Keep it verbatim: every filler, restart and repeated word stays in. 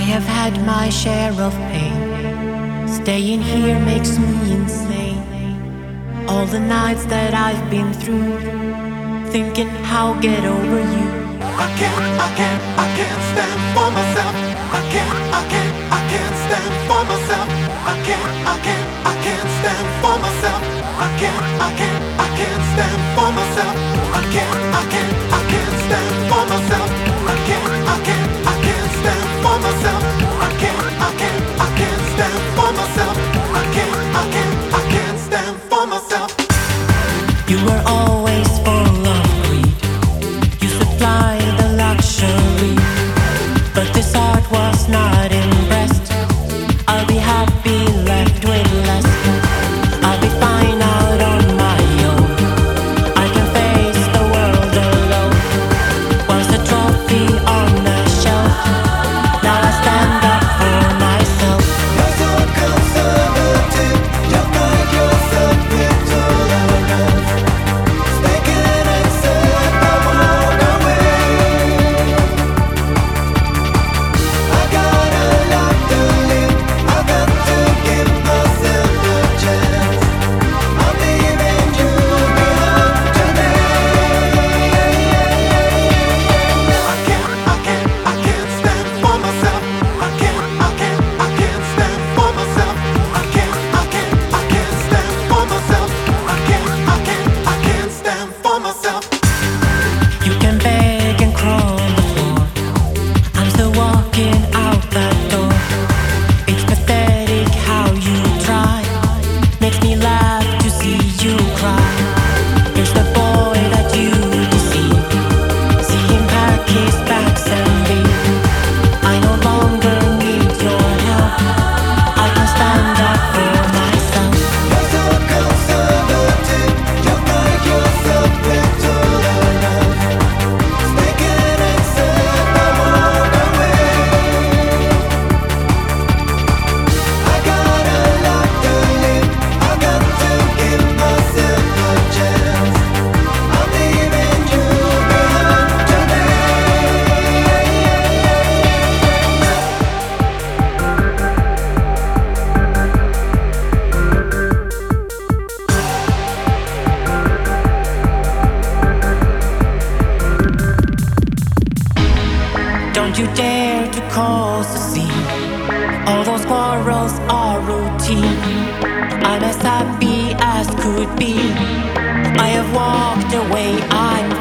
I have had my share of pain. Staying here makes me insane. All the nights that I've been through, thinking how get over you. I can't, I can't, I can't stand for myself. I can't, I can't, I can't stand for myself. I can't, I can't, I can't stand for myself. I can't, I can't, I can't stand for myself. I can't, I can't, I can't stand for myself. I can't, I can't, I can't stand for myself. I can't, I can't, I can't stand for myself. I can't, I can't, I can't stand for myself. You were always full of greed. You supplied the luxury, but this heart was not impressed. I'll be happy left with less. I'll be fine out on my own. I can face the world alone. Was a trophy on a shelf. Now I stand up for myself. You're so conservative. You find yourself into love. Speaking and said I walk away. I got a lot to live. I got to give myself a chance. I'm leaving you behind today. I can't, I can't, I can't stand for myself. I can't, I can't, I can't stand for myself. I can't, I can't, I can't stand for myself. I can't, I can't, I can't stand for myself. You can beg and crawl the floor. I'm still walking out that door. It's pathetic how you try. Makes me laugh to see you cry. Here's the boy that you deceive. See him pack his bags and leave. I no longer need your help. I can stand up for myself. You're so conservative. You find yourself into love. Speaking and said I walk away. I got a lot to live. I got to give myself a chance. I'm leaving you behind today. Don't you dare to cause a scene. All those quarrels are routine. I'm as happy as could be. I have walked away, I'm